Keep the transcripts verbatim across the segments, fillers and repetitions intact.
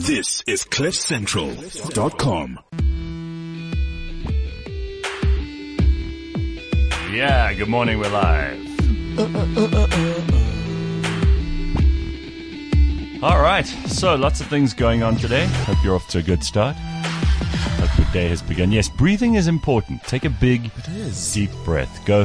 This is cliff central dot com. Yeah, good morning, we're live. Uh, uh, uh, uh, uh. All right, so lots of things going on today. Hope you're off to a good start. Hope your day has begun. Yes, breathing is important. Take a big, it is. deep breath. Go.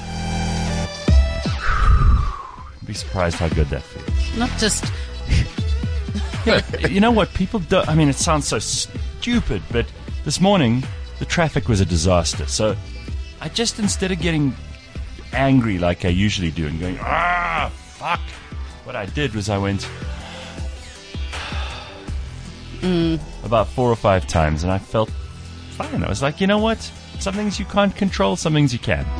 Be surprised how good that feels. Not just... Yeah, you know what? People do. I mean, it sounds so stupid, but this morning the traffic was a disaster. So I just, instead of getting angry like I usually do and going, ah, fuck, what I did was I went mm. about four or five times, and I felt fine. I was like, you know what? Some things you can't control, some things you can.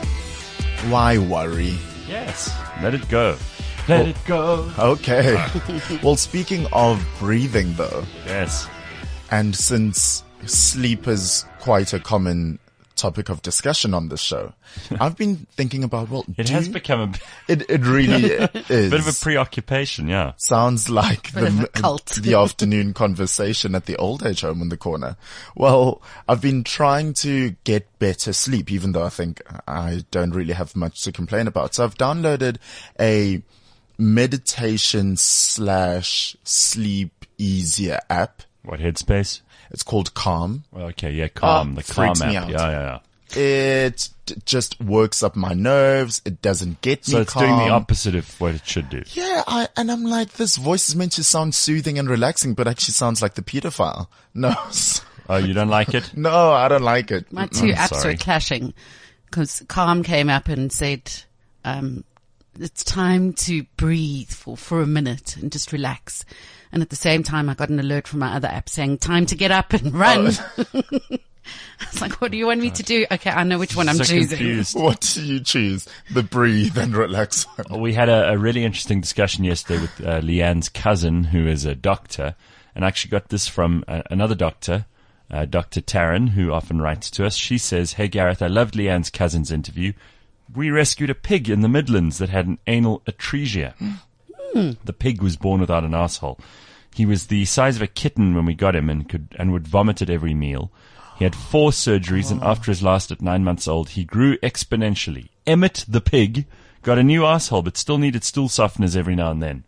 Why worry? Yes, let it go. Let well, it go. Okay. Well, speaking of breathing, though. Yes. And since sleep is quite a common topic of discussion on this show, I've been thinking about, well, it has you, become a... It, it really is. Bit of a preoccupation, yeah. Sounds like the, cult. the afternoon conversation at the old age home in the corner. Well, I've been trying to get better sleep, even though I think I don't really have much to complain about. So I've downloaded a meditation slash sleep easier app. What, Headspace? It's called Calm. Well, okay, yeah, Calm. Oh, the Calm app. me out. Yeah, yeah, yeah. It d- just works up my nerves. It doesn't get me So it's calm. doing the opposite of what it should do. Yeah, I, and I'm like, this voice is meant to sound soothing and relaxing, but actually sounds like the pedophile. No. Oh, you don't like it? No, I don't like it. My two I'm apps sorry. were clashing because Calm came up and said, um, it's time to breathe for, for a minute and just relax. And at the same time, I got an alert from my other app saying, time to get up and run. Oh. I was like, what do you want me to do? Okay, I know which one I'm so choosing. Confused. What do you choose? The breathe and relax one. Well, we had a, a really interesting discussion yesterday with uh, Leanne's cousin, who is a doctor, and I actually got this from uh, another doctor, uh, Doctor Taryn, who often writes to us. She says, hey, Gareth, I loved Leanne's cousin's interview. We rescued a pig in the Midlands that had an anal atresia. Mm. The pig was born without an asshole. He was the size of a kitten when we got him and could and would vomit at every meal. He had four surgeries, and after his last at nine months old, he grew exponentially. Emmett the pig got a new asshole, but still needed stool softeners every now and then.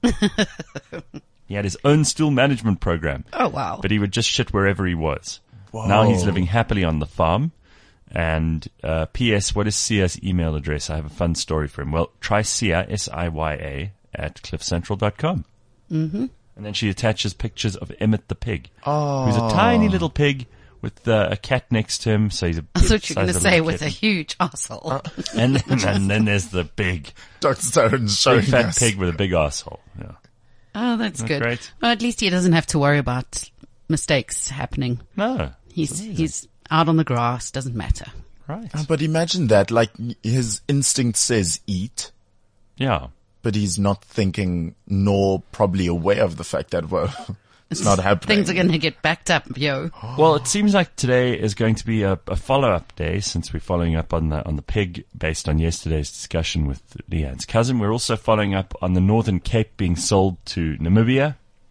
He had his own stool management program. Oh, wow. But he would just shit wherever he was. Whoa. Now he's living happily on the farm. And uh, P S, what is Sia's email address? I have a fun story for him. Well, try Sia, S I Y A, at cliff central dot com. Mm-hmm. And then she attaches pictures of Emmett the pig, Oh. who's a tiny little pig with uh, a cat next to him. So he's a I thought you were going to size of say little with a kitten. huge asshole. Uh, And then, and then there's the big, Doctor Taryn's showing big fat us. pig with a big asshole. Yeah. Oh, that's Isn't that good. great? Well, at least he doesn't have to worry about mistakes happening. No. He's amazing. he's out on the grass. Doesn't matter. Right. Uh, But imagine that, like, his instinct says eat, Yeah. but he's not thinking nor probably aware of the fact that, well, it's not happening. Things are going to get backed up, yo. Well, it seems like today is going to be a, a follow-up day, since we're following up on the on the pig based on yesterday's discussion with Leanne's cousin. We're also following up on the Northern Cape being sold to Namibia.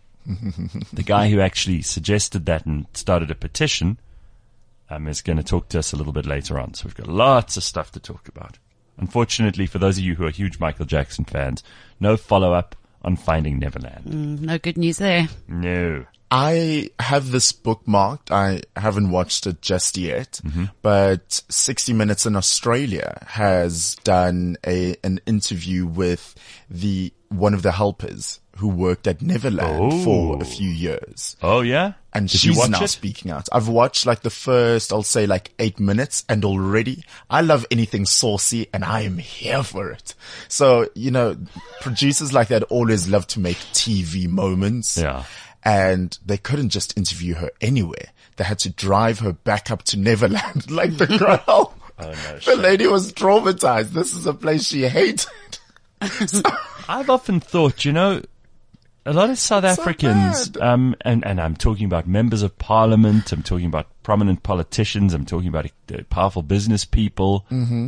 The guy who actually suggested that and started a petition um, is going to talk to us a little bit later on. So we've got lots of stuff to talk about. Unfortunately, for those of you who are huge Michael Jackson fans, no follow-up on Finding Neverland. Mm, no good news there. No. I have this bookmarked. I haven't watched it just yet, Mm-hmm. but sixty minutes in Australia has done a an interview with the one of the helpers who worked at Neverland Oh. for a few years. Oh, yeah? And Did you she's watch now it? speaking out. I've watched like the first, I'll say like eight minutes, and already I love anything saucy and I am here for it. So, you know, producers like that always love to make T V moments. Yeah. And they couldn't just interview her anywhere. They had to drive her back up to Neverland. Like the girl, Oh, no, the shit. lady was traumatized. This is a place she hated. So, I've often thought, you know, a lot of South Africans, bad. um, and, and I'm talking about members of parliament, I'm talking about prominent politicians, I'm talking about uh, powerful business people. Mm-hmm.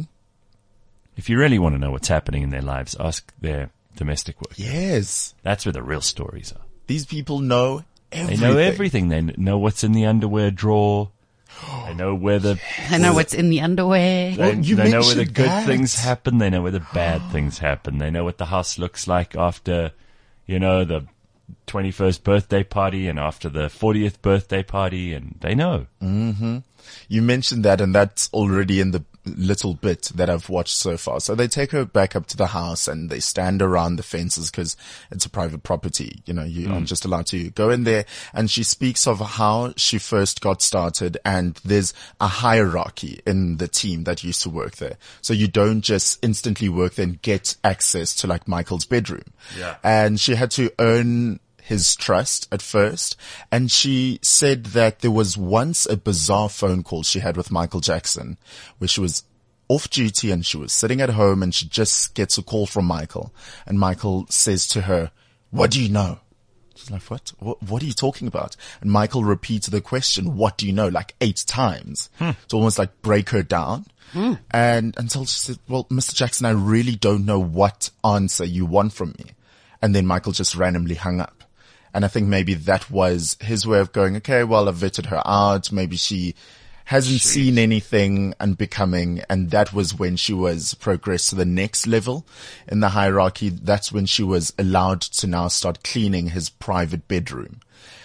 If you really want to know what's happening in their lives, ask their domestic work. yes. That's where the real stories are. These people know everything. They know everything. They know what's in the underwear drawer. They know where the I know what's in the underwear. They, Well, you they know where the mentioned good that. things happen. They know where the bad things happen. They know what the house looks like after, you know, the twenty-first birthday party and after the fortieth birthday party, and they know. Mm-hmm. You mentioned that, and that's already in the little bit that I've watched so far. So they take her back up to the house and they stand around the fences because it's a private property. You know, you aren't just allowed to go in there. And she speaks of how she first got started, and there's a hierarchy in the team that used to work there. So you don't just instantly work there and get access to like Michael's bedroom. Yeah. And she had to earn his trust at first. And she said that there was once a bizarre phone call she had with Michael Jackson where she was off duty and she was sitting at home and she just gets a call from Michael. And Michael says to her, "What do you know?" She's like, what? What, what are you talking about? And Michael repeats the question, "What do you know?" like eight times. Hmm. To almost like break her down. Hmm. And until she said, "Well, Mister Jackson, I really don't know what answer you want from me." And then Michael just randomly hung up. And I think maybe that was his way of going, okay, well, I've vetted her out. Maybe she hasn't Jeez. seen anything unbecoming. And that was when she was progressed to the next level in the hierarchy. That's when she was allowed to now start cleaning his private bedroom.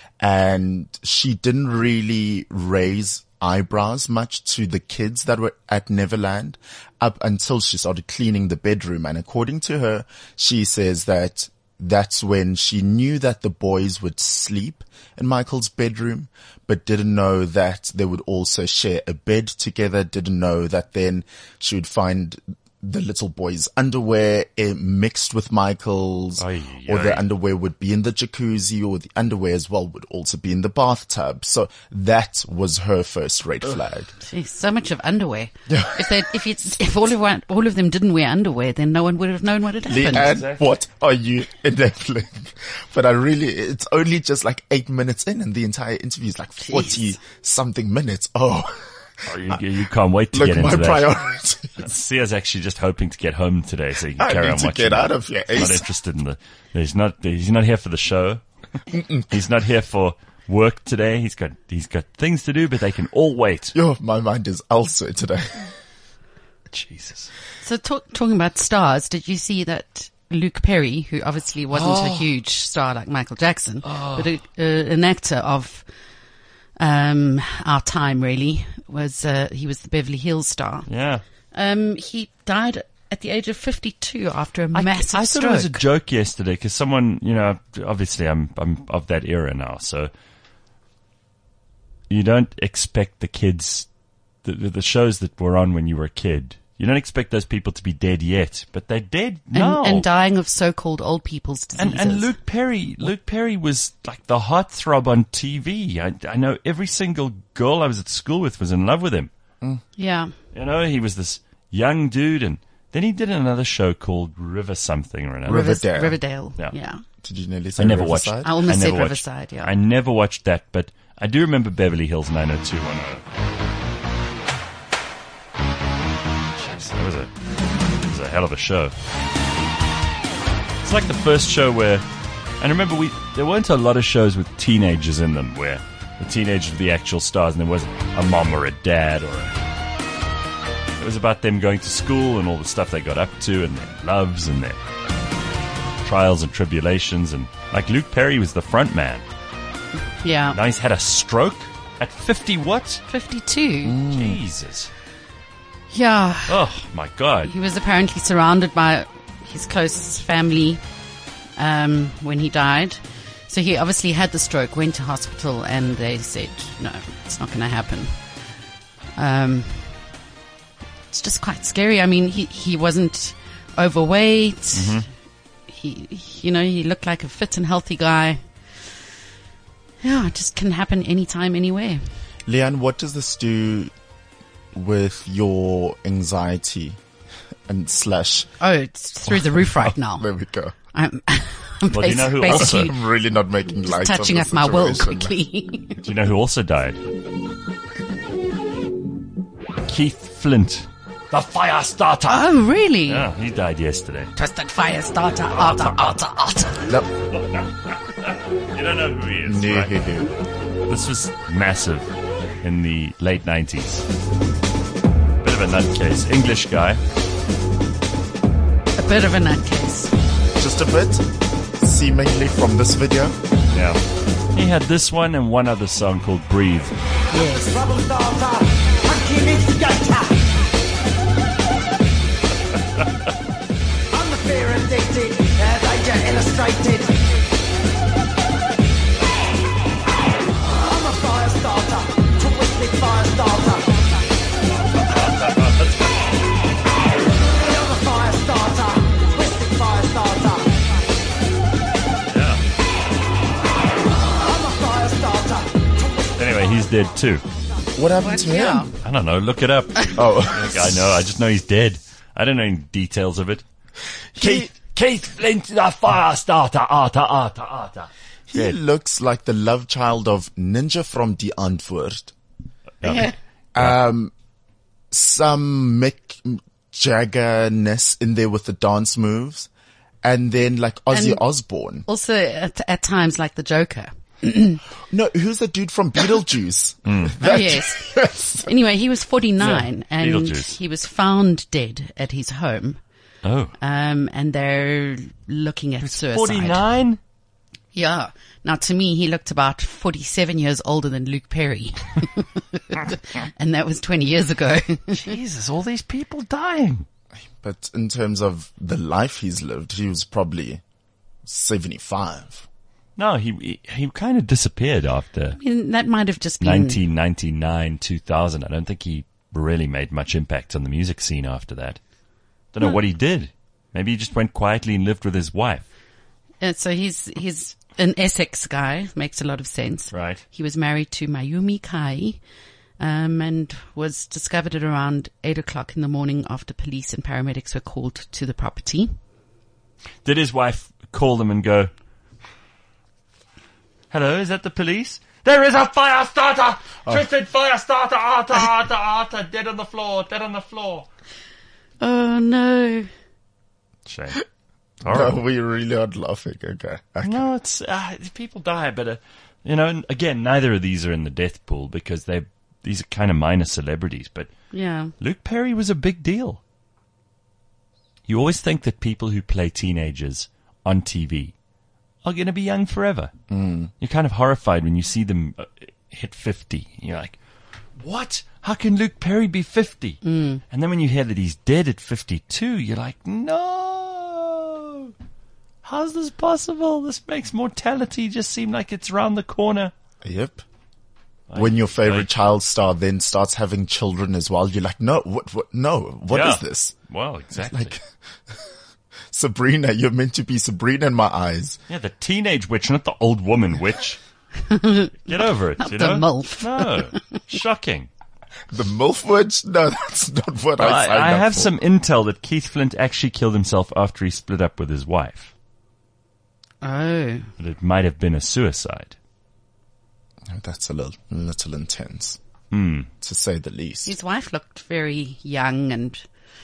And she didn't really raise eyebrows much to the kids that were at Neverland up until she started cleaning the bedroom. And according to her, she says that that's when she knew that the boys would sleep in Michael's bedroom, but didn't know that they would also share a bed together, didn't know that then she would find the little boy's underwear eh, mixed with Michael's, Oy, or oy. the underwear would be in the jacuzzi, or the underwear as well would also be in the bathtub. So that was her first red flag. Jeez, so much of underwear. if they, if it's, if all of one, all of them didn't wear underwear, then no one would have known what had happened. Leanne, Exactly. what are you enabling? But I really, it's only just like eight minutes in, and the entire interview is like forty something minutes. Oh. Oh, you, you can't wait to Look, get my into that. priority. Sia's actually just hoping to get home today so he can I carry need on to watching. get out of here. He's not interested in the, he's not, he's not here for the show. He's not here for work today. He's got, he's got things to do, but they can all wait. Yo, my mind is elsewhere today. Jesus. So talk, talking about stars, did you see that Luke Perry, who obviously wasn't Oh. a huge star like Michael Jackson, but a, uh, an actor of um, our time really, was uh, he was the Beverly Hills star. Yeah. Um, he died at the age of fifty-two after a I, massive I thought stroke. it was a joke yesterday because someone, you know, obviously I'm, I'm of that era now, so you don't expect the kids, the, the shows that were on when you were a kid, you don't expect those people to be dead yet, but they're dead now. and, and dying of so-called old people's diseases. And, and Luke Perry, Luke Perry was like the heartthrob on T V. I, I know every single girl I was at school with was in love with him. yeah. You know, he was this young dude, and then he did another show called River something or another. Rivers- Riverdale. Riverdale. Yeah. Yeah. Did you nearly say I never watched. Riverside? I almost never said watched- Riverside, yeah. I never watched that, but I do remember Beverly Hills nine oh two one oh. Jeez, that was a, that was a hell of a show. It's like the first show where, and remember, we there weren't a lot of shows with teenagers in them where the teenagers were the actual stars, and there wasn't a mom or a dad or a. It was about them going to school and all the stuff they got up to, and their loves and their trials and tribulations, and like Luke Perry was the front man. Yeah. Now he's had a stroke at fifty what? fifty-two. Jesus. Yeah. Oh my God. He was apparently surrounded by his closest family um, when he died. So he obviously had the stroke, went to hospital, and they said, no, it's not going to happen. Um, it's just quite scary. I mean, he, he wasn't overweight. Mm-hmm. He, you know, he looked like a fit and healthy guy. Yeah, it just can happen anytime, anywhere. Leanne, what does this do with your anxiety and slash? Oh, it's through the roof right now. There we go. I'm, I'm Well, you know who basically also- I'm really not making light just touching of up the my will situation. quickly. Do you know who also died? Keith Flint. The fire starter. Oh, really? Yeah, he died yesterday. Twisted fire starter, altar, altar, altar. No, You don't know who he is, No. right? This was massive in the late nineties. Bit of a nutcase. English guy. A bit of a nutcase. Just a bit, seemingly from this video. Yeah. He had this one and one other song called Breathe. Yes. Trouble starter, hunky instigator. I'm the fear addicted, uh, danger illustrated. I'm a fire starter, twisted fire starter. I'm a fire starter, twisted fire starter. Yeah. I'm a fire starter. Anyway, he's dead too. What happened to Yeah. him? I don't know. Look it up. Oh, I know. I just know he's dead. I don't know any details of it. Keith, Keith Flint, the fire starter, arta, arta, arta. he Dead. looks like the love child of Ninja from Die Antwoord. Yeah. Um, some Mick Jagger-ness in there with the dance moves. And then like Ozzy And- Osbourne. Also, at, at times, like the Joker. No, who's the dude from Beetlejuice? Hmm. Oh, yes. Anyway, he was forty-nine Yeah, and Beetlejuice. he was found dead at his home. Oh. Um, and they're looking at suicide. forty-nine? Yeah. Now, to me, he looked about forty-seven years older than Luke Perry. And that was twenty years ago. Jesus, all these people dying. But in terms of the life he's lived, he was probably seventy-five. No, he he, he kind of disappeared after I mean, that might have just been... nineteen ninety-nine, two thousand. I don't think he really made much impact on the music scene after that. Don't know what he did. Maybe he just went quietly and lived with his wife. Uh, so he's, he's an Essex guy. Makes a lot of sense. Right. He was married to Mayumi Kai, um, and was discovered at around eight o'clock in the morning after police and paramedics were called to the property. Did his wife call them and go, hello, is that the police? There is a fire starter! Twisted fire starter! Arta, arta, arta! Dead on the floor! Dead on the floor! Oh no. Shame. No, Horrible. we really are laughing. Okay. okay. No, it's, uh, people die, but, uh, you know, and again, neither of these are in the death pool because they these are kind of minor celebrities, but Yeah. Luke Perry was a big deal. You always think that people who play teenagers on T V are going to be young forever. Mm. You're kind of horrified when you see them uh, hit fifty. You're like, what? How can Luke Perry be fifty? Mm. And then when you hear that he's dead at fifty-two, you're like, no! How's this possible? This makes mortality just seem like it's round the corner. Yep. When your favorite Like- child star then starts having children as well, you're like, no, what, what, no, what is Yeah. this? Well, exactly. Like, Sabrina, you're meant to be Sabrina in my eyes. Yeah, the teenage witch, not the old woman witch. Get over it, Not you the know? MILF. No. Shocking. The MILF witch? No, that's not what I I, signed I up have for. some intel that Keith Flint actually killed himself after he split up with his wife. Oh. But it might have been a suicide. Oh, that's a little, little intense, Hmm. to say the least. His wife looked very young and,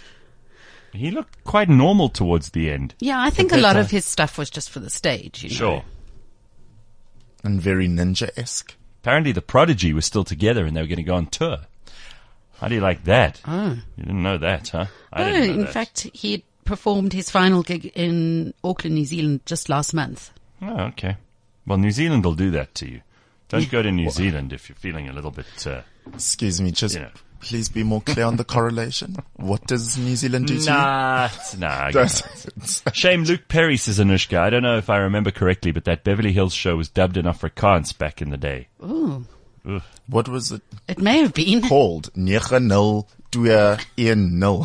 He looked quite normal towards the end. yeah, I think a that lot time- of his stuff was just for the stage, you know. Sure. And very ninja-esque. Apparently the Prodigy was still together and they were going to go on tour. How do you like that? Oh. You didn't know that, huh? I No, didn't know in that. fact, he performed his final gig in Auckland, New Zealand just last month. Oh, okay. Well, New Zealand will do that to you. Don't go to New Zealand if you're feeling a little bit, uh, Excuse me, just You know. please be more clear on the correlation. What does New Zealand do to nah, it's- nah. I you? guess. That's- Shame Luke Perry, says Anushka. I don't know if I remember correctly, but that Beverly Hills show was dubbed in Afrikaans back in the day. Ooh. Ugh. What was it It may have been. called? nine nul two one nul.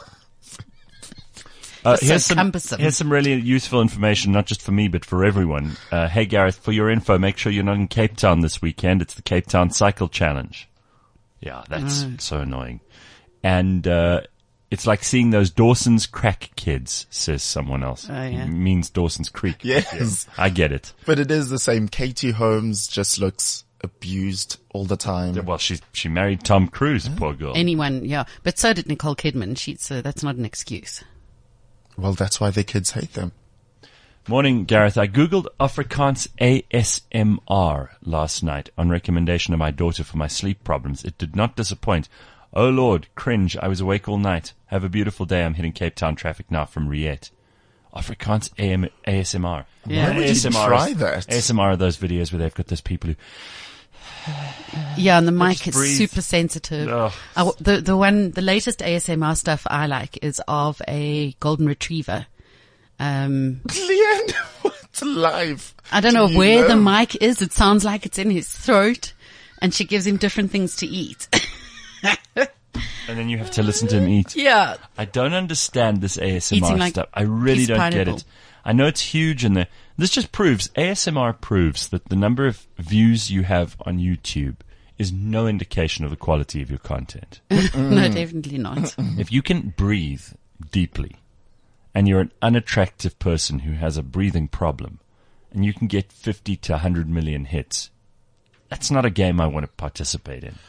Uh, so here's some cumbersome. here's some really useful information, not just for me but for everyone. Uh, hey Gareth, for your info, make sure you're not in Cape Town this weekend. It's the Cape Town Cycle Challenge. Yeah, that's so annoying. And uh, it's like seeing those Dawson's Crack kids, says someone else. Oh, yeah. It means Dawson's Creek. Yes. I get it. But it is the same. Katie Holmes just looks abused all the time. Well, she she married Tom Cruise, poor girl. Anyone, yeah. But so did Nicole Kidman. She, so that's not an excuse. Well, that's why their kids hate them. Morning, Gareth. I googled Afrikaans A S M R last night on recommendation of my daughter for my sleep problems. It did not disappoint. Oh Lord, cringe. I was awake all night. Have a beautiful day. I'm hitting Cape Town traffic now from Riet. Afrikaans A M- A S M R. Yeah. Why would A S M R you try is- that? A S M R are those videos where they've got those people who... Yeah, and the mic just is breathe. super sensitive. Ugh. I, the the one, the latest A S M R stuff I like is of a golden retriever. Um, Leanne, what's live? I don't Do know you where the know? mic is. It sounds like it's in his throat, and she gives him different things to eat. And then you have to listen to him eat. Yeah. I don't understand this A S M R Eating like stuff. I really piece of don't get pineapple. it. I know it's huge in there. This just proves, A S M R proves that the number of views you have on YouTube is no indication of the quality of your content. No, definitely not. If you can breathe deeply and you're an unattractive person who has a breathing problem and you can get fifty to one hundred million hits, that's not a game I want to participate in.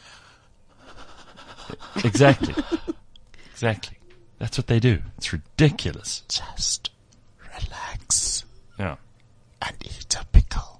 Exactly. Exactly. That's what they do. It's ridiculous. Just relax Yeah. and eat a pickle.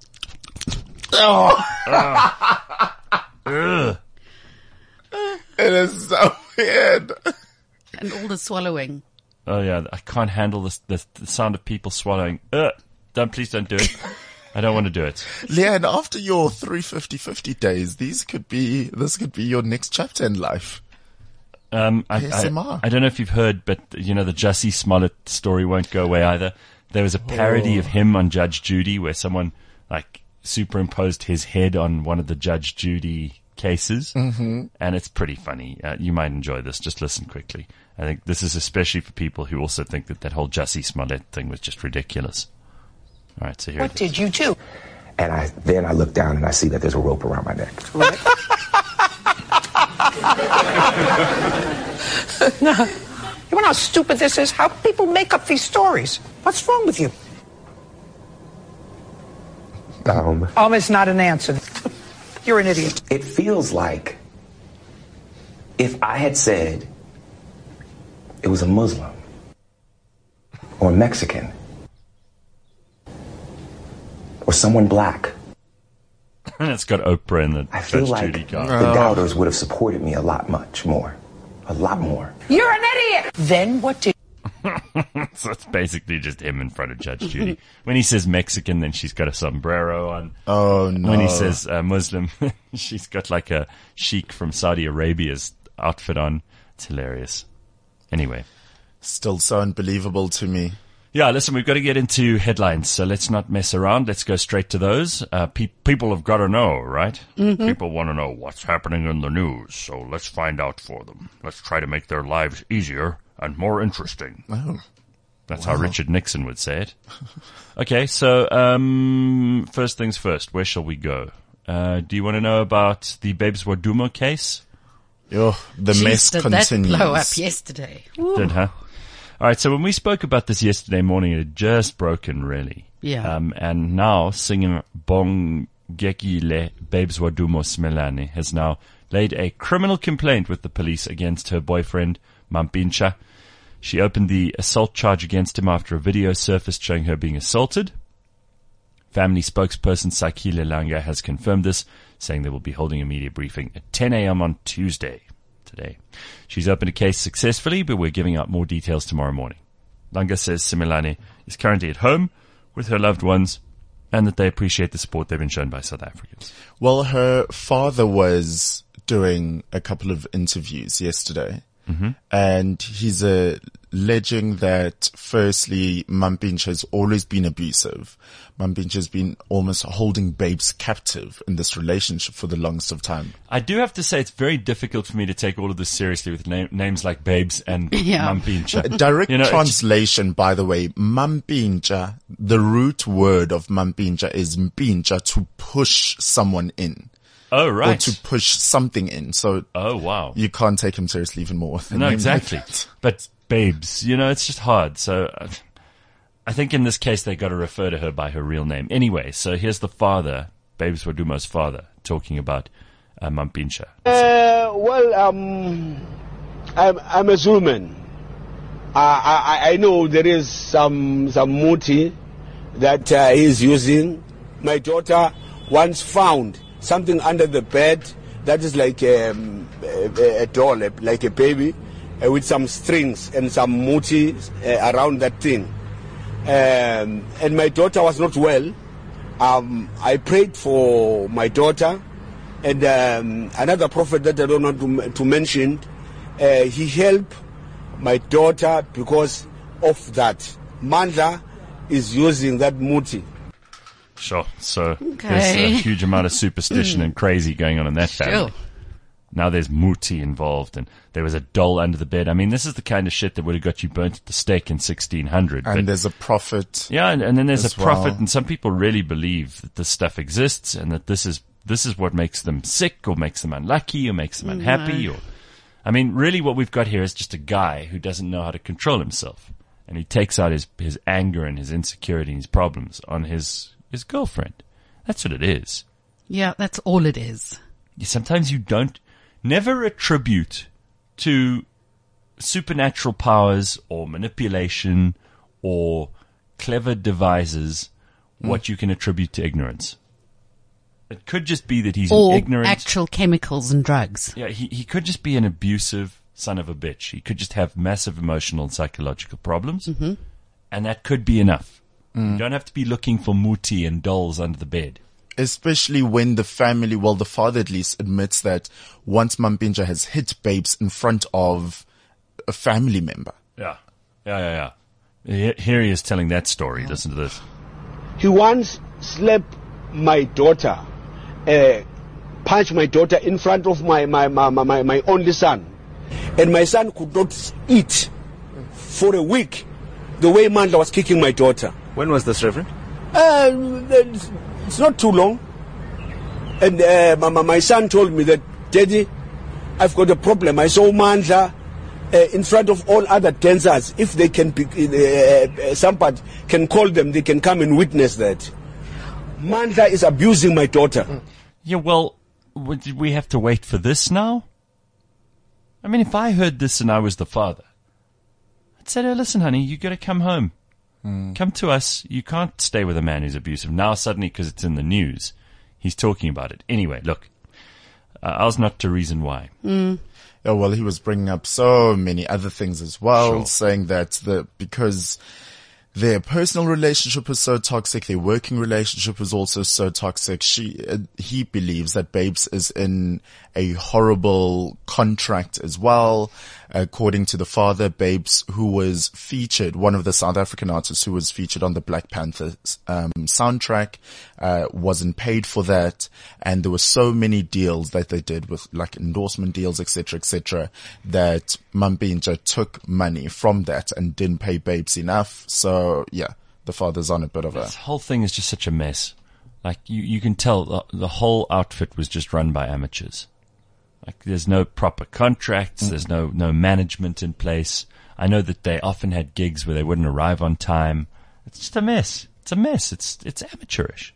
Ugh. It is so weird. And all the swallowing. Oh yeah, I can't handle this, the, the sound of people swallowing. Ugh. Don't, please don't do it. I don't want to do it. Leanne, after your three fifty fifty days, these could be, this could be your next chapter in life. Um, I, A S M I, R. I don't know if you've heard, but you know, the Jussie Smollett story won't go away either. There was a parody Oh. of him on Judge Judy where someone like superimposed his head on one of the Judge Judy cases. Mm-hmm. And it's pretty funny. Uh, you might enjoy this. Just listen quickly. I think this is especially for people who also think that that whole Jussie Smollett thing was just ridiculous. All right, so here What it is. did you do? And I then I look down and I see that there's a rope around my neck. You know how stupid this is? How people make up these stories. What's wrong with you? Um, Um, it's not an answer. You're an idiot. it feels like if I had said it was a Muslim or a Mexican or someone black, And it's got Oprah in the I feel Judge like Judy the car. doubters would have supported me a lot much more. A lot more. You're an idiot. Then what did So it's basically just him in front of Judge Judy. When he says Mexican, then she's got a sombrero on. Oh no. When he says uh, Muslim, she's got like a sheik from Saudi Arabia's outfit on. It's hilarious. Anyway. Still so unbelievable to me. Yeah, listen, we've got to get into headlines, so let's not mess around. Let's go straight to those. Uh, pe- people have got to know, right? Mm-hmm. People want to know what's happening in the news, so let's find out for them. Let's try to make their lives easier and more interesting. Oh. That's how Richard Nixon would say it. Okay, so um, first things first, where shall we go? Uh, do you want to know about the Babes Wadumo case? Yo, the Jeez, mess did continues. that blow up yesterday? Ooh. Did, huh? All right, so when we spoke about this yesterday morning, it had just broken, really. Yeah. Um, and now singer Bongekile Babes Wadumo Smelane has now laid a criminal complaint with the police against her boyfriend, Mampintsha. She opened the assault charge against him after a video surfaced showing her being assaulted. Family spokesperson Sakile Langa has confirmed this, saying they will be holding a media briefing at ten a.m. on Tuesday. Today. She's opened a case successfully, but we're giving out more details tomorrow morning. Langa says Similane is currently at home with her loved ones and that they appreciate the support they've been shown by South Africans. Well, her father was doing a couple of interviews yesterday, mm-hmm. and he's alleging that firstly, Mampintsha has always been abusive. Mampintsha has been almost holding Babes captive in this relationship for the longest of time. I do have to say it's very difficult for me to take all of this seriously with na- names like Babes and Yeah. Mampintsha. Direct You know, it's- translation, by the way, Mampintsha, the root word of Mampintsha is Mpintsha, to push someone in. Oh, Or right. to push something in. So Oh, wow. you can't take him seriously even more. with a No, name exactly. like that. But Babes, you know, it's just hard. So uh, I think in this case they got to refer to her by her real name. Anyway, so here's the father, Babes Wadumo's father, talking about uh, Mampintsha. Uh, well, um, I'm, I'm a Zuluman. I, I, I know there is some some muti that uh, he's using. My daughter once found something under the bed that is like um, a, a doll, like a baby, uh, with some strings and some muti uh, around that thing. Um, and my daughter was not well. Um, I prayed for my daughter, and um, another prophet that I don't want to, to mention, uh, he helped my daughter because of that. Mandla is using that muti. Sure. So Okay. there's a huge amount of superstition and crazy going on in that family. Sure. Now there's muti involved, and there was a doll under the bed. I mean, this is the kind of shit that would have got you burnt at the stake in sixteen hundred. And but- there's a prophet. Yeah, and, and then there's a as prophet, well. and some people really believe that this stuff exists, and that this is this is what makes them sick, or makes them unlucky, or makes them unhappy. Or, I mean, really, what we've got here is just a guy who doesn't know how to control himself, and he takes out his his anger and his insecurity and his problems on his his girlfriend. That's what it is. Yeah, that's all it is. Sometimes you don't never attribute to supernatural powers or manipulation or clever devices what you can attribute to ignorance. It could just be that he's Or ignorant. actual chemicals and drugs. Yeah, he, he could just be an abusive son of a bitch. He could just have massive emotional and psychological problems. Mm-hmm. And that could be enough. You don't have to be looking for muti and dolls under the bed. Especially when the family, well, the father at least admits that once Mampinja has hit babes in front of a family member. Yeah. Yeah, yeah, yeah. Here- Here he is telling that story. Listen to this. He once slapped my daughter, uh, punched my daughter in front of my, my, my, my, my only son. And my son could not eat for a week the way Mandla was kicking my daughter. When was this, Reverend? Uh, it's- it's not too long. And uh, my, my son told me that, Daddy, I've got a problem. I saw Mandla uh, in front of all other dancers. If they can, pick, uh, uh, somebody can call them, they can come and witness that. Mandla is abusing my daughter. Yeah, well, would we have to wait for this now? I mean, if I heard this and I was the father, I'd say to her, listen, honey, you got to come home. Come to us. You can't stay with a man who's abusive. Now, suddenly, because it's in the news, he's talking about it. Anyway, look, uh, ours not to reason why. Yeah, well, he was bringing up so many other things as well, Sure. saying that the because their personal relationship was so toxic, their working relationship was also so toxic. She, uh, he believes that Babes is in a horrible contract as well. According to the father, Babes, who was featured, one of the South African artists who was featured on the Black Panther um, soundtrack, uh, wasn't paid for that. And there were so many deals that they did with like endorsement deals, et cetera, et cetera, that Mampinja took money from that and didn't pay Babes enough. So yeah, the father's on a bit of a... This whole thing is just such a mess. Like, you, you can tell the, the whole outfit was just run by amateurs. Like, there's no proper contracts, there's no, no management in place. I know that they often had gigs where they wouldn't arrive on time. It's just a mess. It's a mess. It's, it's amateurish.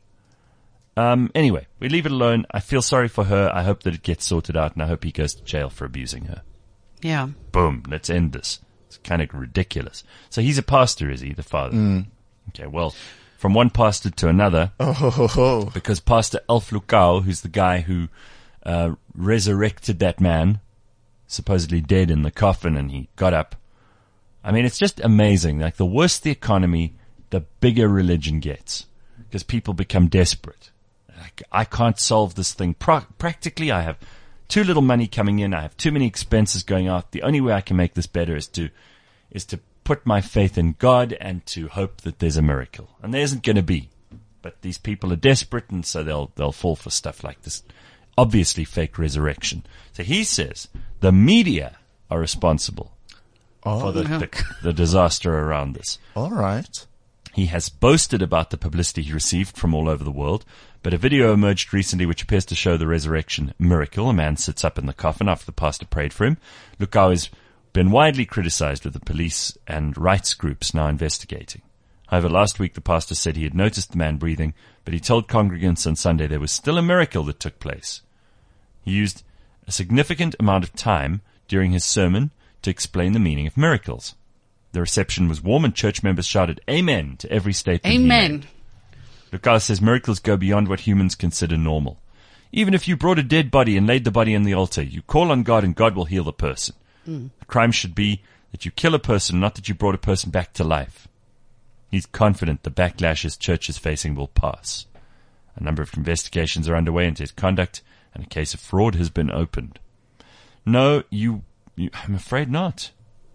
Um, anyway, we leave it alone. I feel sorry for her. I hope that it gets sorted out, and I hope he goes to jail for abusing her. Yeah. Boom. Let's end this. It's kind of ridiculous. So he's a pastor, is he, the father? Okay, well, from one pastor to another, Oh, ho, ho, ho. because Pastor Elf Lukau, who's the guy who uh, resurrected that man, supposedly dead in the coffin, and he got up. I mean, it's just amazing. Like, the worse the economy, the bigger religion gets, because people become desperate. Like, I can't solve this thing. Pro- practically, I have too little money coming in. I have too many expenses going out. The only way I can make this better is to is to put my faith in God and to hope that there's a miracle. And there isn't going to be. But these people are desperate, and so they'll they'll fall for stuff like this. Obviously fake resurrection. So he says the media are responsible for the, the, the disaster around this. All right. He has boasted about the publicity he received from all over the world, but a video emerged recently which appears to show the resurrection miracle. A man sits up in the coffin after the pastor prayed for him. Lukau has been widely criticized, with the police and rights groups now investigating. However, last week the pastor said he had noticed the man breathing, but he told congregants on Sunday there was still a miracle that took place. He used a significant amount of time during his sermon to explain the meaning of miracles. The reception was warm and church members shouted amen to every statement he Amen. made. Lucaris says miracles go beyond what humans consider normal. Even if you brought a dead body and laid the body on the altar, you call on God and God will heal the person. Mm. The crime should be that you kill a person, not that you brought a person back to life. He's confident the backlash his church is facing will pass. A number of investigations are underway into his conduct, and a case of fraud has been opened. No, you, you I'm afraid not.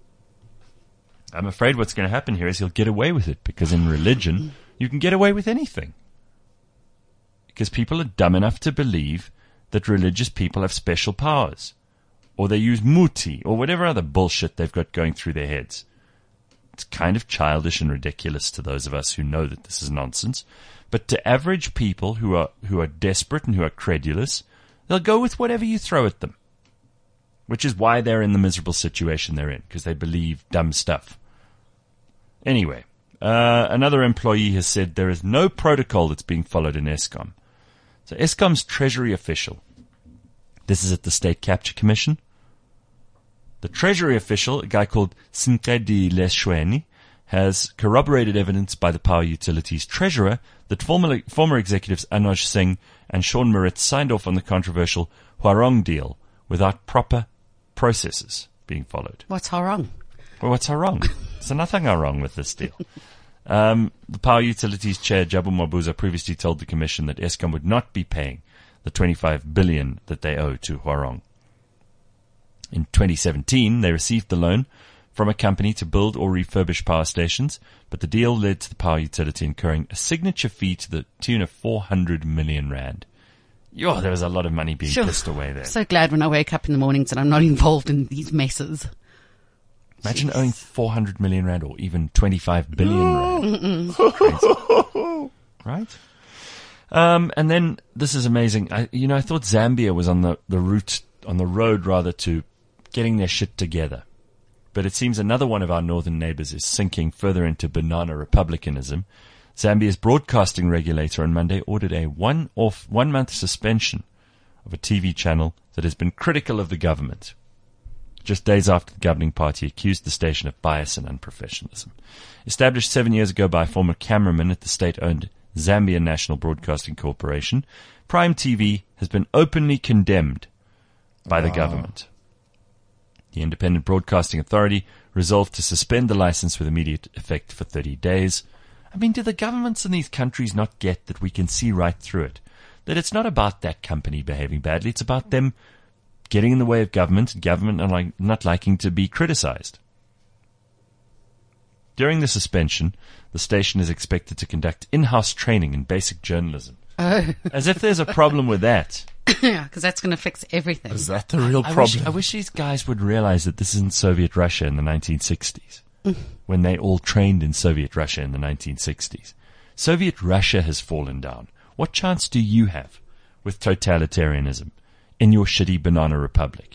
I'm afraid what's going to happen here is he'll get away with it, because in religion, you can get away with anything. Because people are dumb enough to believe that religious people have special powers. Or they use muti, or whatever other bullshit they've got going through their heads. It's kind of childish and ridiculous to those of us who know that this is nonsense. But to average people who are who are desperate and who are credulous, they'll go with whatever you throw at them. Which is why they're in the miserable situation they're in, because they believe dumb stuff. Anyway, uh, another employee has said there is no protocol that's being followed in Eskom. So Eskom's Treasury official, this is at the State Capture Commission. The Treasury official, a guy called Sinkedi Leshweni, has corroborated evidence by the power utilities treasurer that former, former executives Anoj Singh and Sean Moritz signed off on the controversial Hwarong deal without proper processes being followed. What's wrong? Well, what's wrong? There's nothing wrong with this deal. Um, the Power Utilities Chair, Jabu Mabuza, previously told the Commission that Eskom would not be paying the twenty-five billion dollars that they owe to Hwarong. In twenty seventeen, they received the loan from a company to build or refurbish power stations, but the deal led to the power utility incurring a signature fee to the tune of four hundred million rand. Yo, there was a lot of money being Sure. pissed away there. So glad when I wake up in the mornings that I'm not involved in these messes. Imagine owing four hundred million rand or even twenty-five billion rand. Crazy. Right? Um, and then this is amazing. I, you know, I thought Zambia was on the, the route, on the road rather, to getting their shit together. But it seems another one of our northern neighbors is sinking further into banana republicanism. Zambia's broadcasting regulator on Monday ordered a one-off, one-month suspension of a T V channel that has been critical of the government, just days after the governing party accused the station of bias and unprofessionalism. Established seven years ago by a former cameraman at the state-owned Zambia National Broadcasting Corporation, Prime T V has been openly condemned by the Wow. government. The Independent Broadcasting Authority resolved to suspend the license with immediate effect for thirty days. I mean, do the governments in these countries not get that we can see right through it? That it's not about that company behaving badly, it's about them getting in the way of government and government not, like, not liking to be criticized. During the suspension, the station is expected to conduct in-house training in basic journalism. Oh, As if there's a problem with that. yeah, because that's going to fix everything. Is that the real I problem? wish, I wish these guys would realize that this isn't Soviet Russia in the nineteen sixties, when they all trained in Soviet Russia in the nineteen sixties. Soviet Russia has fallen down. What chance do you have with totalitarianism in your shitty banana republic?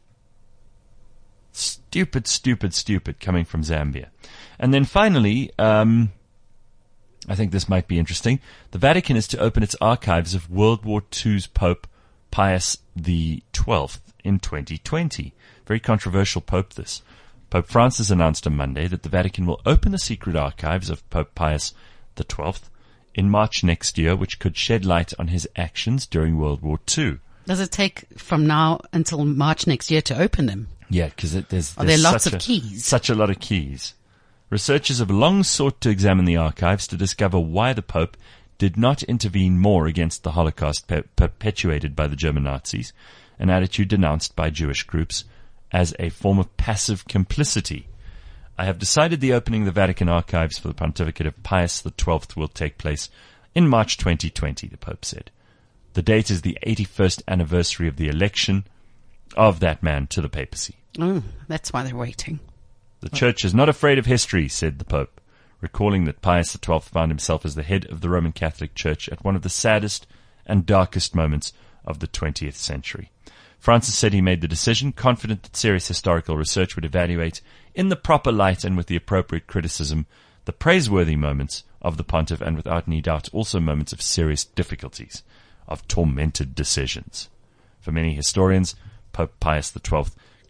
Stupid, stupid, stupid coming from Zambia. And then finally, um, I think this might be interesting. The Vatican is to open its archives of World War Two's Pope Pius the twelfth in twenty twenty. Very controversial Pope, this. Pope Francis announced on Monday that the Vatican will open the secret archives of Pope Pius the twelfth in March next year, which could shed light on his actions during World War Two. Does it take from now until March next year to open them? Yeah, because there's, Are there's there lots such of a, keys? Such a lot of keys. Researchers have long sought to examine the archives to discover why the Pope did not intervene more against the Holocaust per- perpetuated by the German Nazis, an attitude denounced by Jewish groups as a form of passive complicity. I have decided the opening of the Vatican archives for the pontificate of Pius the twelfth will take place in March twenty twenty, the Pope said. The date is the eighty-first anniversary of the election of that man to the papacy. Oh, that's why they're waiting. The church is not afraid of history, said the Pope, recalling that Pius the twelfth found himself as the head of the Roman Catholic Church at one of the saddest and darkest moments of the twentieth century. Francis said he made the decision, confident that serious historical research would evaluate, in the proper light and with the appropriate criticism, the praiseworthy moments of the pontiff, and without any doubt also moments of serious difficulties, of tormented decisions. For many historians, Pope Pius the twelfth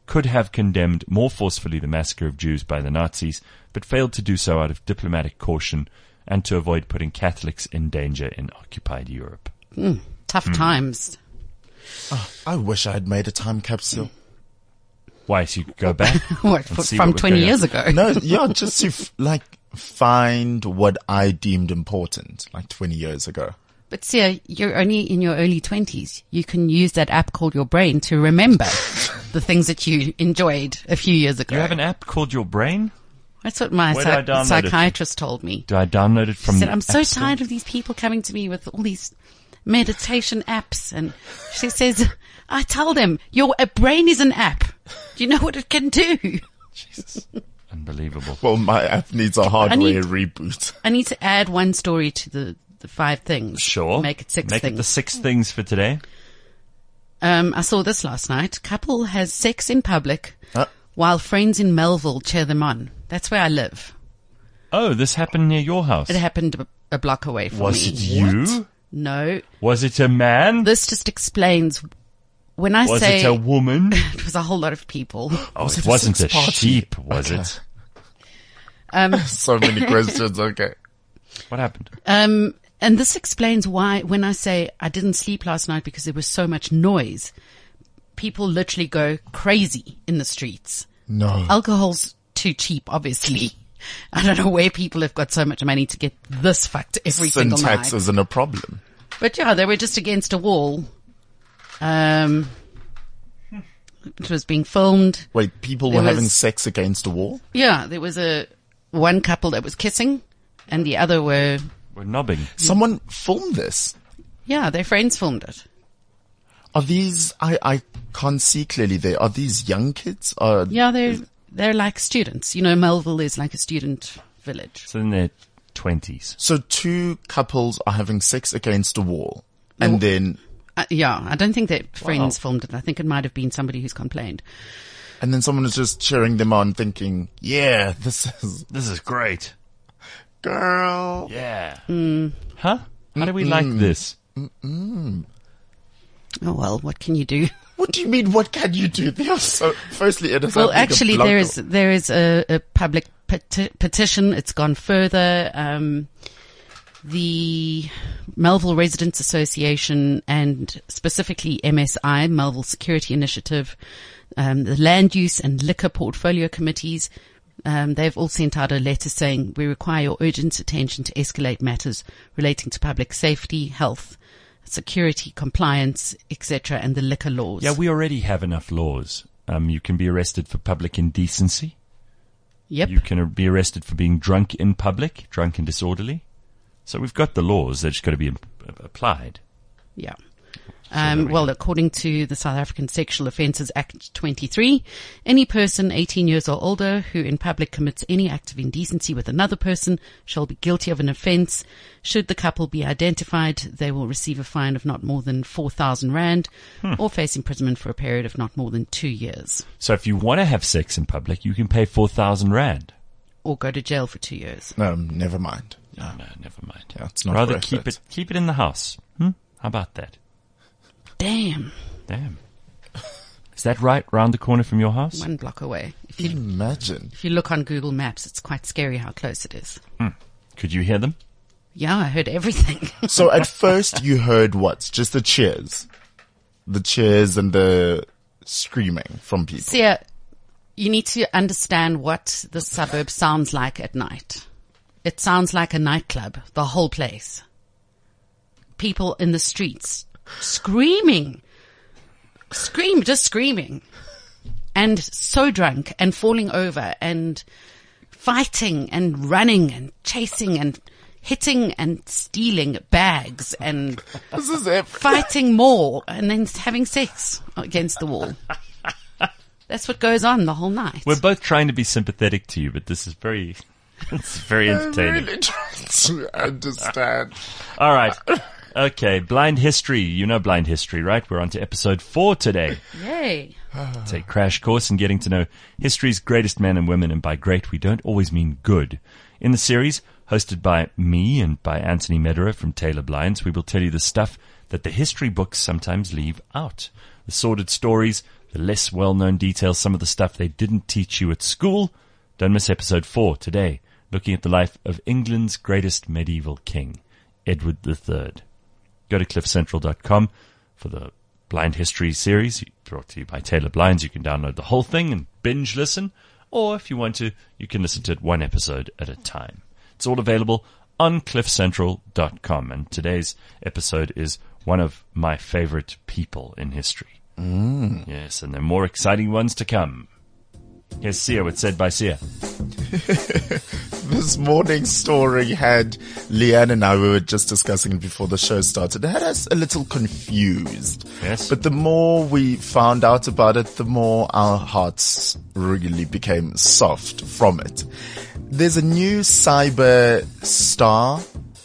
could have condemned more forcefully the massacre of Jews by the Nazis, but failed to do so out of diplomatic caution and to avoid putting Catholics in danger in occupied Europe. Mm, tough Hmm. times. Oh, I wish I had made a time capsule. Why, so you could go back? What, and f- see from what was twenty going years on? ago? No, yeah, just to f- like find what I deemed important, like twenty years ago. But see, you're only in your early twenties. You can use that app called Your Brain to remember the things that you enjoyed a few years ago. You have an app called Your Brain? That's what my Where do I psych- download it? psychiatrist told me. Do I download it from She said, the I'm so App Store? tired of these people coming to me with all these meditation apps. And she says, I tell them, your a brain is an app. Do you know what it can do? Jesus. Unbelievable. Well, my app needs a hardware need- reboot. I need to add one story to the, the five things. Sure. Make it six Make things. it the six things for today. Um, I saw this last night. Couple has sex in public Uh, while friends in Melville cheer them on. That's where I live. Oh, this happened near your house. It happened a, a block away from Was me. it you? No. Was it a man? This just explains when I Was say it a woman? it was a whole lot of people. Oh, Was it it a wasn't a sex party? sheep, was Okay. it? Um, So many questions. Okay. What happened? um, and this explains why when I say I didn't sleep last night because there was so much noise, people literally go crazy in the streets. No. Alcohol's too cheap, obviously. I don't know where people have got so much money to get this fucked every single Syntax night. isn't a problem. But yeah, they were just against a wall. Um, it was being filmed. Wait, people There were having was- sex against a wall? Yeah, there was a one couple that was kissing, and the other were We're knobbing. Someone filmed this. yeah, their friends filmed it. Are these, I, I can't see clearly there. Are these young kids? Are, Yeah, they're they're like students. You know, Melville is like a student village. So in their twenties. So two couples are having sex against a wall. And Oh. then, Uh, yeah, I don't think their friends filmed it. I think it might have been somebody who's complained. and then someone is just cheering them on thinking, yeah, this is, This is great. girl. Yeah. Mm. Huh? How do we like this? Oh well, what can you do? What do you mean? What can you do? They are so, firstly, it is Well, like a actually, blog there or- is there is a, a public peti- petition. It's gone further. Um, the Melville Residents Association and specifically M S I, Melville Security Initiative, um, the Land Use and Liquor Portfolio Committees, um, they've all sent out a letter saying we require your urgent attention to escalate matters relating to public safety, health, security, compliance, et cetera, and the liquor laws. Yeah, we already have enough laws. Um, you can be arrested for public indecency. Yep. You can be arrested for being drunk in public, drunk and disorderly. So we've got the laws. They're just got to be im- applied. Yeah. there Um, we well, go. according to the South African Sexual Offences Act twenty-three, any person eighteen years or older who in public commits any act of indecency with another person shall be guilty of an offence. Should the couple be identified, they will receive a fine of not more than four thousand rand Hmm. or face imprisonment for a period of not more than two years So if you want to have sex in public, you can pay four thousand rand. or go to jail for two years. No, never mind. No, no, never mind. Yeah, it's not Rather worth keep it. it. keep it in the house. Hmm? How about that? Damn. Damn. Is that right round the corner from your house? One block away. If you, Imagine. if you look on Google Maps, it's quite scary how close it is. Could you hear them? Yeah, I heard everything. So at first you heard what? Just the cheers. The cheers and the screaming from people. See, uh, you need to understand what the suburb sounds like at night. It sounds like a nightclub, the whole place. People in the streets screaming, scream, just screaming, and so drunk and falling over and fighting and running and chasing and hitting and stealing bags and This is it. fighting more and then having sex against the wall. That's what goes on the whole night. We're both trying to be sympathetic to you, but this is very, it's very I'm entertaining. really trying to understand. All right. Okay. Blind history. You know blind history, right? We're on to episode four today. Yay. It's a crash course in getting to know history's greatest men and women, and by great, we don't always mean good. In the series, hosted by me and by Anthony Mederer from Taylor Blinds, we will tell you the stuff that the history books sometimes leave out. The sordid stories, the less well-known details, some of the stuff they didn't teach you at school. Don't miss episode four today, looking at the life of England's greatest medieval king, Edward the Third. Go to cliff central dot com for the Blind History series, brought to you by Taylor Blinds. You can download the whole thing and binge listen, or if you want to, you can listen to it one episode at a time. It's all available on cliff central dot com, and today's episode is one of my favorite people in history. Mm. Yes, and there are more exciting ones to come. Here's Sia with Said by Sia. This morning's story had Leanne and I, we were just discussing before the show started, it had us a little confused. Yes. But the more we found out about it, the more our hearts really became soft from it. There's a new cyber star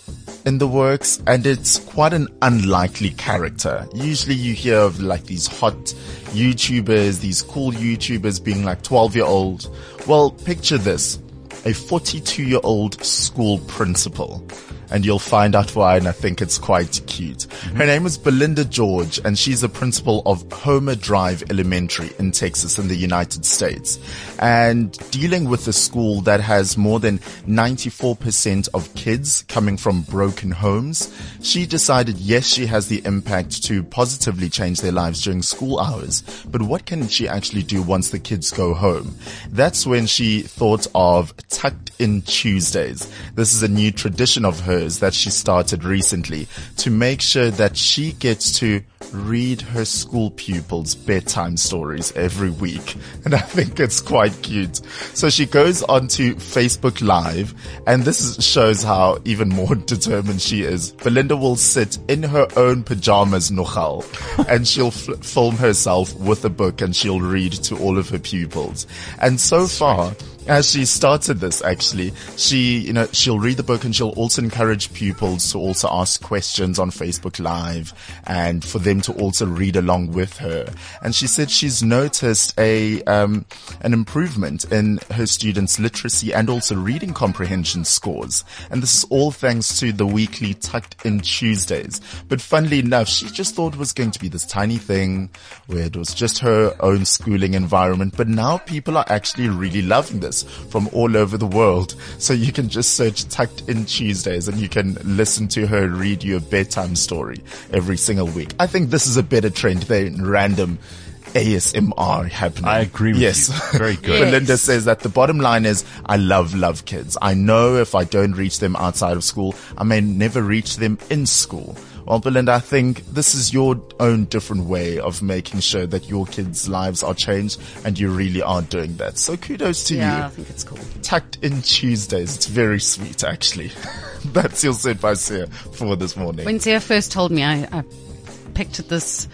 in the works, and it's quite an unlikely character. Usually you hear of like these hot YouTubers, these cool YouTubers being like twelve year old. Well, picture this, a forty-two year old school principal. And you'll find out why, and I think it's quite cute. Mm-hmm. Her name is Belinda George, and she's a principal of Homer Drive Elementary in Texas in the United States. And dealing with a school that has more than ninety-four percent of kids coming from broken homes, she decided, yes, she has the impact to positively change their lives during school hours. But what can she actually do once the kids go home? That's when she thought of Tucked In Tuesdays. This is a new tradition of hers that she started recently to make sure that she gets to read her school pupils bedtime stories every week. And I think it's quite cute. So she goes onto Facebook Live, and this is, shows how even more determined she is. Belinda will sit in her own pajamas, nogal, and she'll f- film herself with a book, and she'll read to all of her pupils. And so far, as she started this, actually, she, you know, she'll read the book, and she'll also encourage pupils to also ask questions on Facebook Live and for them to also read along with her. And she said she's noticed a, um, an improvement in her students' literacy and also reading comprehension scores. And this is all thanks to the weekly Tucked In Tuesdays. But funnily enough, she just thought it was going to be this tiny thing where it was just her own schooling environment. But now people are actually really loving this from all over the world. So you can just search Tucked In Tuesdays and you can listen to her read you a bedtime story every single week. I think this is a better trend than random A S M R happening. I agree with yes. you. Very good. Yes. Belinda says that the bottom line is, I love, love kids. I know if I don't reach them outside of school, I may never reach them in school. Well, Belinda, I think this is your own different way of making sure that your kids' lives are changed, and you really are doing that. So kudos to Yeah, I you. think it's cool. Tucked In Tuesdays. It's very sweet, actually. That's your Said by Sia for this morning. When Sia first told me, I, I pictured this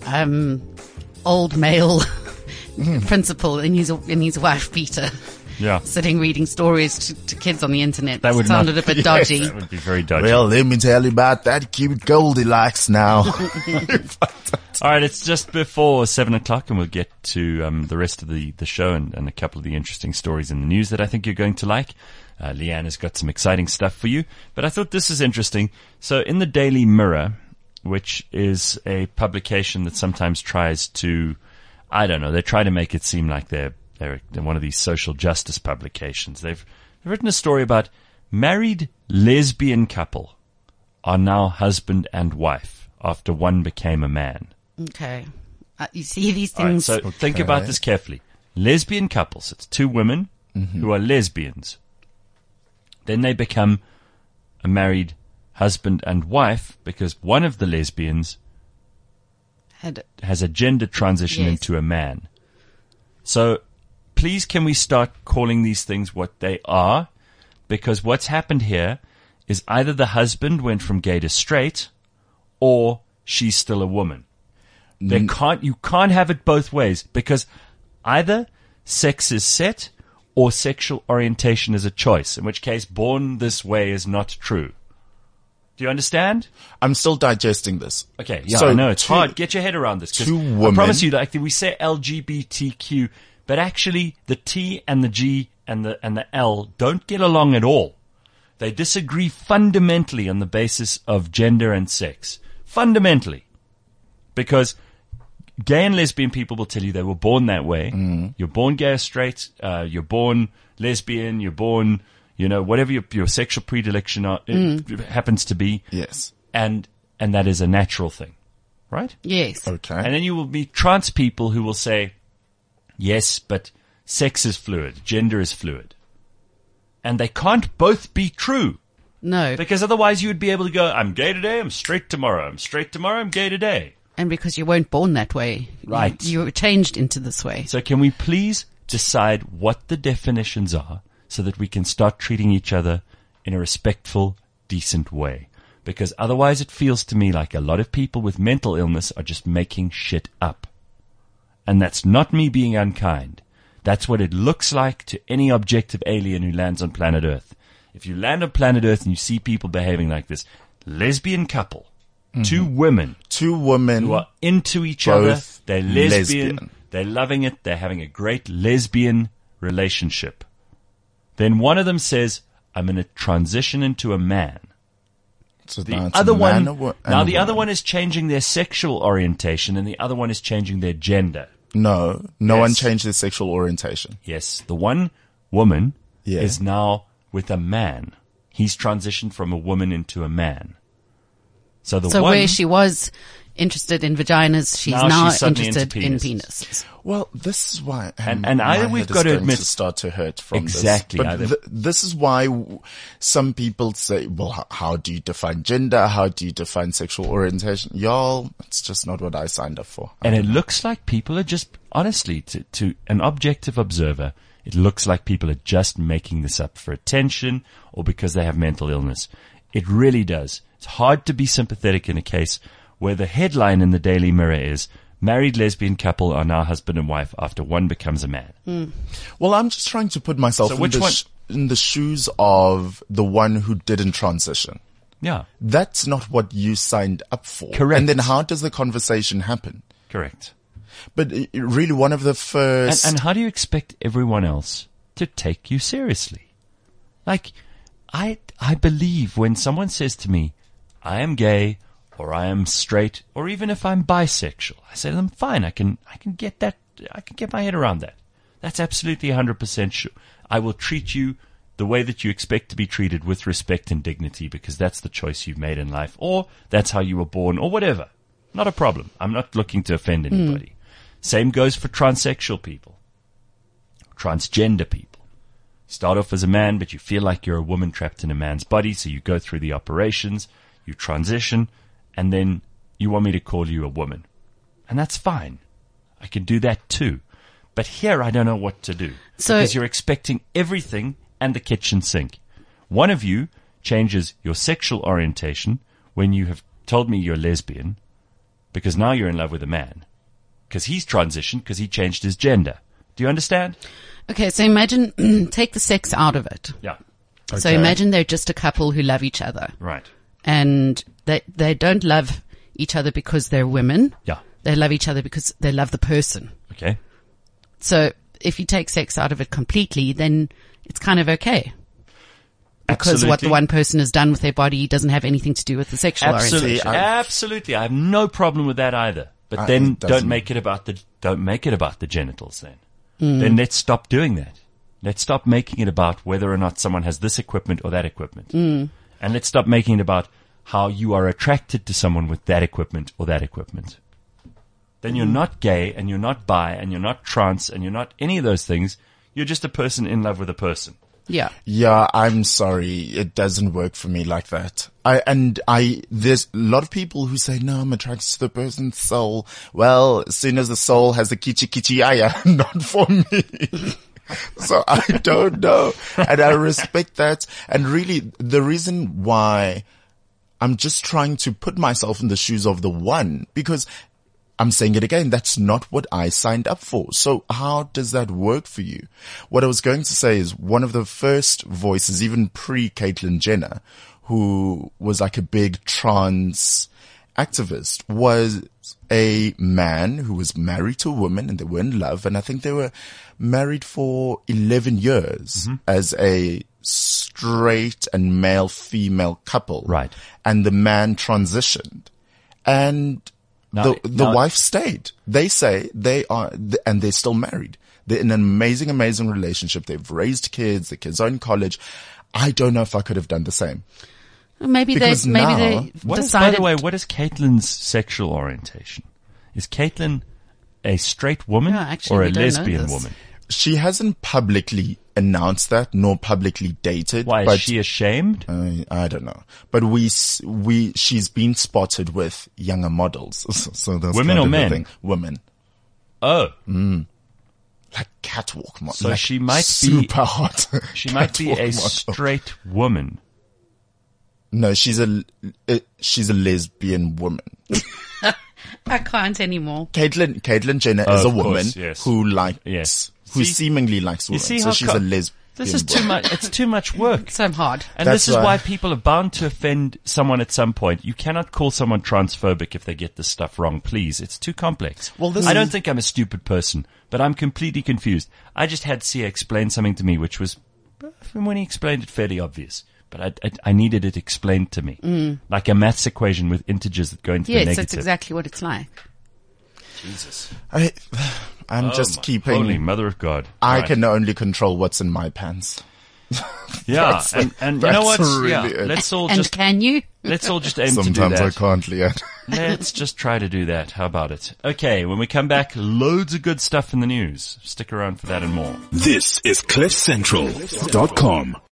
um, old male principal and his and his wife Peter Yeah. sitting reading stories to, to kids on the internet. That would sounded not- a bit dodgy. That would be very dodgy. Well, let me tell you about that cute Goldilocks now. All right, it's just before seven o'clock, and we'll get to um, the rest of the, the show and, and a couple of the interesting stories in the news that I think you're going to like. Uh, Leanne has got some exciting stuff for you, but I thought this is interesting. So in the Daily Mirror, which is a publication that sometimes tries to, I don't know, they try to make it seem like they're they're, they're one of these social justice publications. They've, they've written a story about married lesbian couple are now husband and wife after one became a man. Okay. Uh, you see these All right, things. so think about this carefully. Lesbian couples, it's two women who are lesbians. Then they become a married husband and wife because one of the lesbians had, has a gender transition Yes. into a man. So please can we start calling these things what they are? Because what's happened here is either the husband went from gay to straight or she's still a woman. They can't, you can't have it both ways because either sex is set or sexual orientation is a choice, in which case born this way is not true. Do you understand? I'm still digesting this. Okay, yeah, So I know it's two- hard. Get your head around this. 'cause two I women- promise you, like we say L G B T Q, but actually the T and the G and the and the L don't get along at all. They disagree fundamentally on the basis of gender and sex. Fundamentally. Because gay and lesbian people will tell you they were born that way. Mm. You're born gay or straight. Uh, you're born lesbian. You're born, you know, whatever your, your sexual predilection are, Mm. it happens to be. Yes. And, and that is a natural thing, right? Yes. Okay. And then you will meet trans people who will say, yes, but sex is fluid. Gender is fluid. And they can't both be true. No. Because otherwise you would be able to go, I'm gay today, I'm straight tomorrow. I'm straight tomorrow, I'm gay today. And because you weren't born that way. Right. You, you were changed into this way. So can we please decide what the definitions are so that we can start treating each other in a respectful, decent way? Because otherwise it feels to me like a lot of people with mental illness are just making shit up. And that's not me being unkind. That's what it looks like to any objective alien who lands on planet Earth. If you land on planet Earth and you see people behaving like this, lesbian couple, mm-hmm. two women, two women who are into each other, both they're lesbian, lesbian, they're loving it, they're having a great lesbian relationship. Then one of them says, I'm going to transition into a man. So The now it's other a man one, or wo- now and a the other woman. one is changing their sexual orientation and the other one is changing their gender. No, no Yes. one changed their sexual orientation. Yes, the one woman Yeah. is now with a man. He's transitioned from a woman into a man. So the So one, where she was interested in vaginas, she's Now now, she's suddenly into interested in penises. penises. Well, this is why, And- and my either we've head got is to going admit- to start to hurt from Exactly, this. either- But th- this is why w- some people say, well, how, how do you define gender? How do you define sexual orientation? Y'all, it's just not what I signed up for. and it looks like people are just, honestly, to, to an objective observer, it looks like people are just making this up for attention or because they have mental illness. It really does. It's hard to be sympathetic in a case where the headline in the Daily Mirror is, married lesbian couple are now husband and wife after one becomes a man. Well, I'm just trying to put myself So in, which the one- sh- in the shoes of the one who didn't transition. Yeah, That's not what you signed up for. Correct. And then how does the conversation happen? correct. But uh, really one of the And, first... and how do you expect everyone else to take you seriously? Like, I, I believe when someone says to me, I am gay, or I am straight, or even if I'm bisexual, I say to them, fine, I can, I can get that, I can get my head around that. That's absolutely one hundred percent sure. I will treat you the way that you expect to be treated with respect and dignity because that's the choice you've made in life, or that's how you were born, or whatever. Not a problem. I'm not looking to offend anybody. Same goes for transsexual people, transgender people. You start off as a man, but you feel like you're a woman trapped in a man's body, so you go through the operations, you transition, and then you want me to call you a woman. And that's fine. I can do that too. But here I don't know what to do. So- because you're expecting everything and the kitchen sink. One of you changes your sexual orientation when you have told me you're lesbian because now you're in love with a man. Because he's transitioned because he changed his gender. Do you understand? Okay, so imagine, take the sex out of it. Yeah. So Okay. imagine they're just a couple who love each other. Right. And they, they don't love each other because they're women. Yeah. They love each other because they love the person. Okay. So if you take sex out of it completely, then it's kind of okay. Because what the Absolutely. one person has done with their body doesn't have anything to do with the sexual Absolutely, orientation. I- absolutely. I have no problem with that either. But I- then it doesn't- don't make it about the don't make it about the genitals. Then, Mm. then let's stop doing that. Let's stop making it about whether or not someone has this equipment or that equipment, Mm. and let's stop making it about how you are attracted to someone with that equipment or that equipment. Then you're not gay, and you're not bi, and you're not trans, and you're not any of those things. You're just a person in love with a person. Yeah. Yeah, I'm sorry. It doesn't work for me like that. I, and I, there's a lot of people who say, no, I'm attracted to the person's soul. Well, as soon as the soul has the kichi kichi aya, not for me. So I don't know. And I respect that. And really, the reason why I'm just trying to put myself in the shoes of the one, because I'm saying it again, that's not what I signed up for. So how does that work for you? What I was going to say is one of the first voices, even pre-Caitlyn Jenner, who was like a big trans activist, was a man who was married to a woman and they were in love. And I think they were married for eleven years as a straight and male-female couple. Right. And the man transitioned. And Now- the the now- wife stayed. They say they are, and they're still married. They're in an amazing, amazing relationship. They've raised kids. The kids are in college. I don't know if I could have done the same. Maybe they, Because maybe now- they What is, decided. by the way, what is Caitlin's sexual orientation? Is Caitlin a straight woman Yeah, actually, or we a don't know lesbian this. woman? She hasn't publicly announced that, nor publicly dated. Why, but is she ashamed? I, I don't know, but we s- we she's been spotted with younger models. So that's Women kind or of the men? thing. Women, Oh, like catwalk models. So like she might be- super hot. she might be catwalk a model. straight woman. No, she's a uh, she's a lesbian woman. I can't anymore. Caitlyn Caitlyn Jenner Oh, is a of course, woman yes. who likes Yes. who See- seemingly likes You women. see so how she's co- a lesbian. This is too woman. much. It's too much work. So hard. And That's this is why- why people are bound to offend someone at some point. You cannot call someone transphobic if they get this stuff wrong, please. It's too complex. Well, this I is- don't think I'm a stupid person, but I'm completely confused. I just had Sia explain something to me, which was, when he explained it, fairly obvious. But I, I, I needed it explained to me. Like a maths equation with integers that go into the Yes, negative. that's exactly what it's like. Jesus. I, I'm Oh just my keeping. Holy Mother of God. I Right. can only control what's in my pants. Yeah, That's- and, and you know what? that's really yeah, it. let's all And just can you? let's all just aim to do Sometimes that. I can't, Leanne. Let's just try to do that. How about it? Okay, when we come back, loads of good stuff in the news. Stick around for that and more. This is cliff central dot com.